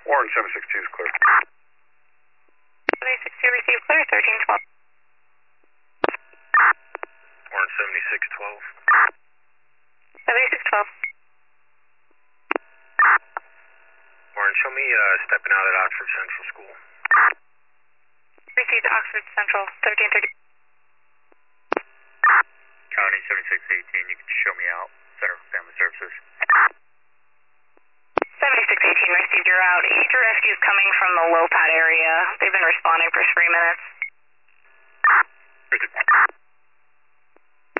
Warren 762 is clear. 762 received clear, 1312. Warren 7612. 7612. Warren, show me stepping out at Oxford Central School. Received Oxford Central, 1330. County 7618, you can show me out. Center for Family Services. 7618 received your route. Heat rescue is coming from the low pad area. They've been responding for 3 minutes.